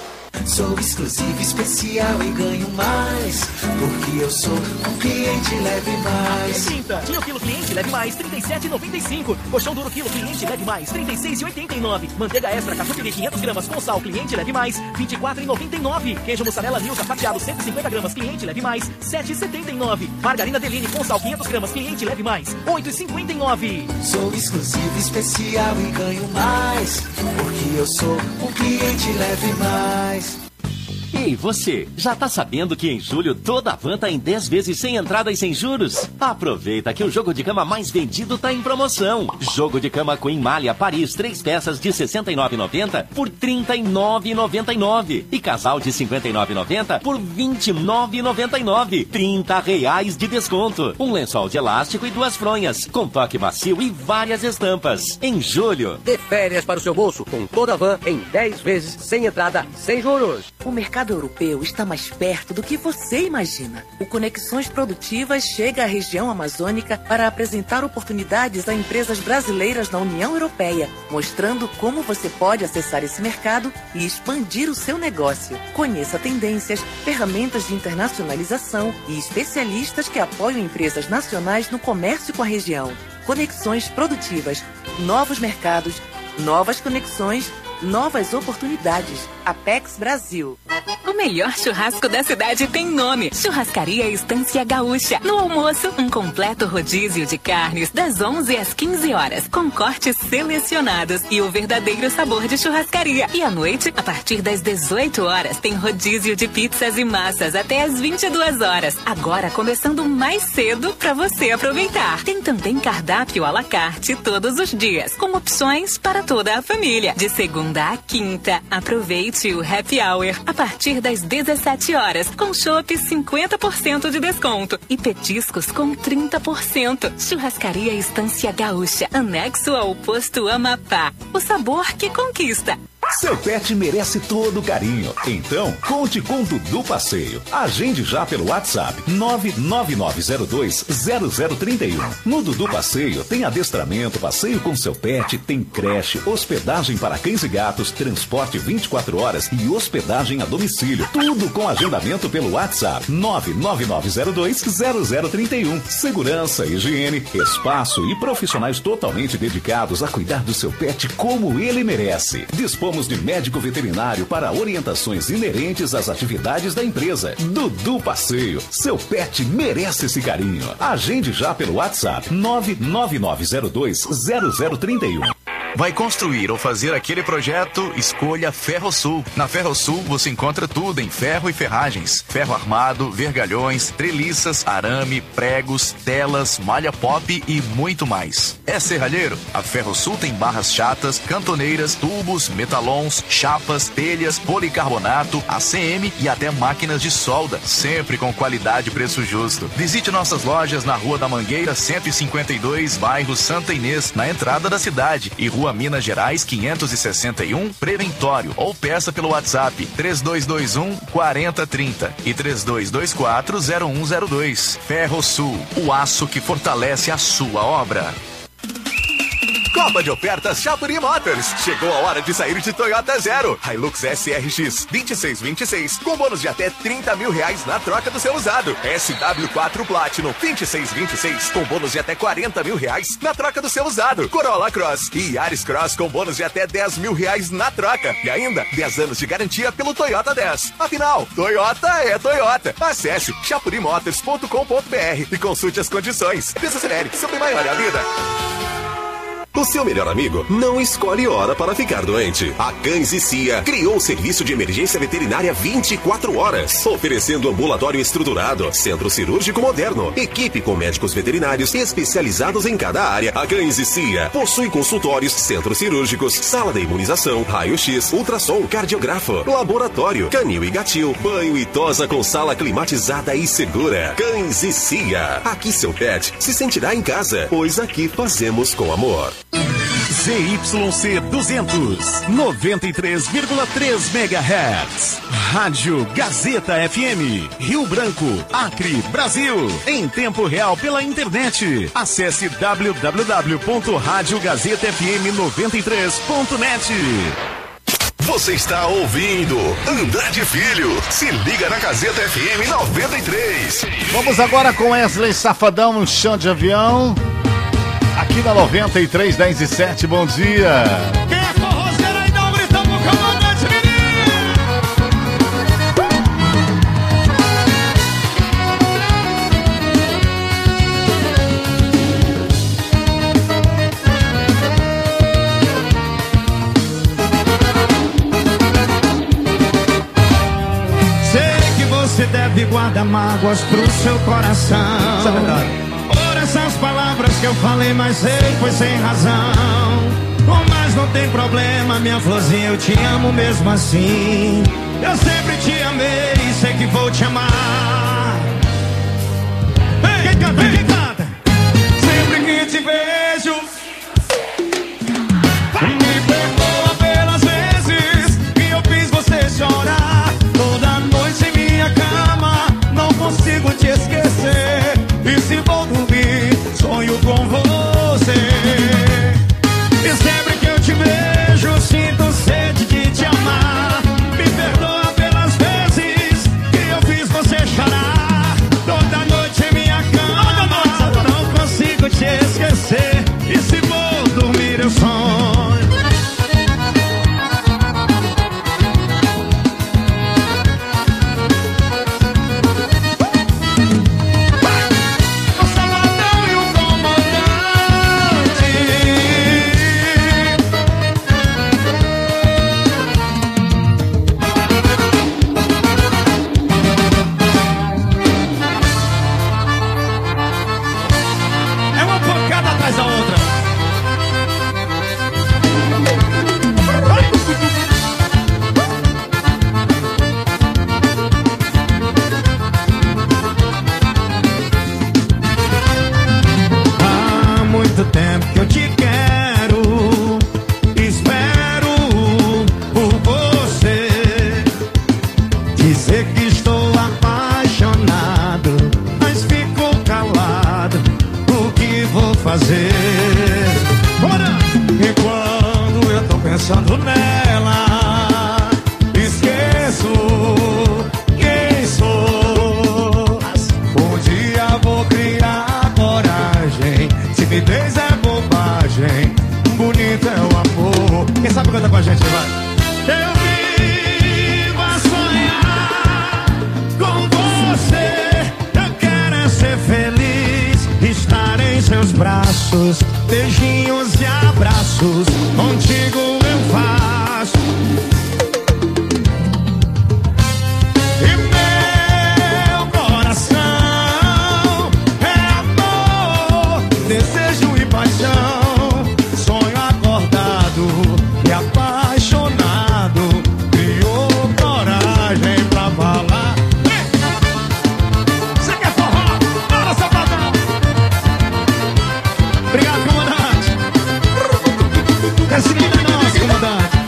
Sou exclusivo, especial e ganho mais, porque eu sou um cliente Leve Mais. trinta. Tinha o quilo cliente Leve Mais, trinta e sete reais e noventa e cinco centavos. Colchão duro quilo cliente Leve Mais, trinta e seis reais e oitenta e nove centavos. Manteiga extra catupiry quinhentas gramas com sal cliente Leve Mais, vinte e quatro reais e noventa e nove centavos. Queijo mussarela Nilza fatiado cento e cinquenta gramas cliente Leve Mais, sete reais e setenta e nove centavos. Margarina Deline com sal quinhentas gramas cliente Leve Mais, oito reais e cinquenta e nove centavos. Sou exclusivo, especial e ganho mais, porque eu sou um cliente Leve Mais. Ei, você, já tá sabendo que em julho toda a van tá em dez vezes sem entrada e sem juros? Aproveita que o jogo de cama mais vendido tá em promoção. Jogo de cama Queen Malha Paris, três peças de sessenta e nove reais e noventa centavos por trinta e nove reais e noventa e nove centavos. E casal de cinquenta e nove reais e noventa centavos por vinte e nove reais e noventa e nove centavos. trinta reais de desconto. Um lençol de elástico e duas fronhas, com toque macio e várias estampas. Em julho. Dê férias para o seu bolso com toda a van em dez vezes sem entrada, sem juros. O mercado europeu está mais perto do que você imagina. O Conexões Produtivas chega à região amazônica para apresentar oportunidades a empresas brasileiras na União Europeia, mostrando como você pode acessar esse mercado e expandir o seu negócio. Conheça tendências, ferramentas de internacionalização e especialistas que apoiam empresas nacionais no comércio com a região. Conexões Produtivas. Novos mercados, novas conexões, novas oportunidades. Apex Brasil. O melhor churrasco da cidade tem nome: Churrascaria Estância Gaúcha. No almoço, um completo rodízio de carnes das onze às quinze horas, com cortes selecionados e o verdadeiro sabor de churrascaria. E à noite, a partir das dezoito horas, tem rodízio de pizzas e massas até às vinte e duas horas. Agora começando mais cedo para você aproveitar. Tem também cardápio à la carte todos os dias, com opções para toda a família. De segunda a quinta, aproveite o Happy Hour a partir das dezessete horas, com chopp cinquenta por cento de desconto e petiscos com trinta por cento. Churrascaria Estância Gaúcha, anexo ao posto Amapá. O sabor que conquista. Seu pet merece todo o carinho. Então, conte com Dudu Passeio. Agende já pelo WhatsApp nove nove nove zero dois zero zero três um. No Dudu Passeio tem adestramento, passeio com seu pet, tem creche, hospedagem para cães e gatos, transporte vinte e quatro horas e hospedagem a domicílio. Tudo com agendamento pelo WhatsApp nove nove nove zero dois zero zero três um. Segurança, higiene, espaço e profissionais totalmente dedicados a cuidar do seu pet como ele merece. Dispomos de médico veterinário para orientações inerentes às atividades da empresa. Dudu Passeio, seu pet merece esse carinho. Agende já pelo WhatsApp nove nove nove zero dois zero zero três um. Vai construir ou fazer aquele projeto? Escolha Ferrosul. Na Ferrosul você encontra tudo em ferro e ferragens, ferro armado, vergalhões, treliças, arame, pregos, telas, malha pop e muito mais. É serralheiro? A Ferrosul tem barras chatas, cantoneiras, tubos, metalons, chapas, telhas, policarbonato, A C M e até máquinas de solda, sempre com qualidade e preço justo. Visite nossas lojas na Rua da Mangueira cento e cinquenta e dois, bairro Santa Inês, na entrada da cidade, e Rua Minas Gerais quinhentos e sessenta e um, Preventório, ou peça pelo WhatsApp três dois dois um, quatro zero três zero e três dois dois quatro, zero um zero dois. Ferrosul, o aço que fortalece a sua obra. Copa de ofertas Chapuri Motors. Chegou a hora de sair de Toyota Zero. Hilux S R X vinte e seis vinte e seis com bônus de até trinta mil reais na troca do seu usado. S W quatro Platinum vinte e seis vinte e seis com bônus de até quarenta mil reais na troca do seu usado. Corolla Cross e Yaris Cross com bônus de até dez mil reais na troca. E ainda dez anos de garantia pelo Toyota dez. Afinal, Toyota é Toyota. Acesse chapuri motors ponto com ponto b r e consulte as condições. Desacelere, sempre maior é a vida. O seu melhor amigo não escolhe hora para ficar doente. A Cães e Cia criou o serviço de emergência veterinária vinte e quatro horas, oferecendo ambulatório estruturado, centro cirúrgico moderno, equipe com médicos veterinários especializados em cada área. A Cães e Cia possui consultórios, centros cirúrgicos, sala de imunização, raio-x, ultrassom, cardiografo, laboratório, canil e gatil, banho e tosa com sala climatizada e segura. Cães e Cia. Aqui seu pet se sentirá em casa, pois aqui fazemos com amor. Z Y C duzentos, noventa e três vírgula três megahertz. Rádio Gazeta F M, Rio Branco, Acre, Brasil. Em tempo real pela internet. Acesse w w w ponto rádio gazeta f m noventa e três ponto net. Você está ouvindo Andrade Filho. Se liga na Gazeta F M noventa e três. Vamos agora com Wesley Safadão no chão de avião. Aqui na noventa e três, dez e sete, bom dia. Quem é forrozeiro aí, dá um gritão pro comandante, menino! Sei que você deve guardar mágoas pro seu coração. Isso é verdade. Essas palavras que eu falei, mas sei foi sem razão. Mas não tem problema, minha florzinha, eu te amo mesmo assim. Eu sempre te amei e sei que vou te amar. Ei, quem canta, quem canta? Sempre que te vejo, me perdoa pelas vezes que eu fiz você chorar. Toda noite em minha cama, não consigo te esquecer. E se vou dormir, sonho com você. E sempre que eu te vejo, sinto sede de te amar. Me perdoa pelas vezes que eu fiz você chorar. Toda noite em minha cama, não consigo te esquecer. E se vou dormir, eu sonho. Tempo que eu te quero, espero por você. Dizer que estou apaixonado, mas fico calado. O que vou fazer? Bora! E quando eu tô pensando nela, esqueço quem sou. Um dia vou criar coragem. Timidez é bobagem, bonito é o amor. Quem sabe cantar com a gente, vai? Eu vivo a sonhar com você. Eu quero é ser feliz, estar em seus braços. Beijinhos e abraços, contigo eu faço. E meu coração é amor, desejo e paixão, sonho acordado e apaixonado, criou coragem pra falar. Você quer forró? Bora, Safadão! Obrigado, comandante! Esse menino é nosso, comandante!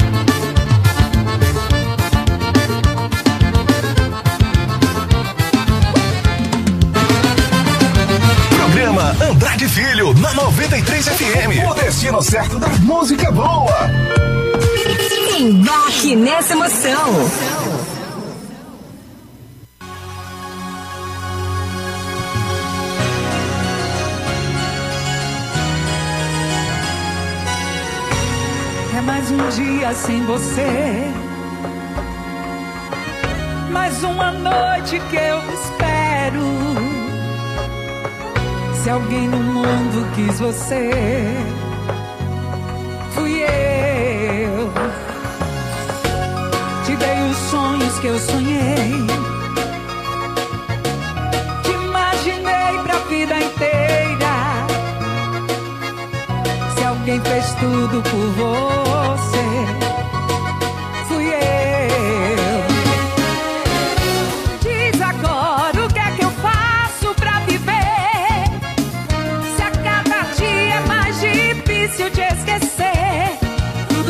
Programa Andrade Filho, na noventa e três F M. O destino certo da música boa. Embarque nessa emoção. É mais um dia sem você, mais uma noite que eu espero. Se alguém no mundo quis você, fui eu. Te dei os sonhos que eu sonhei.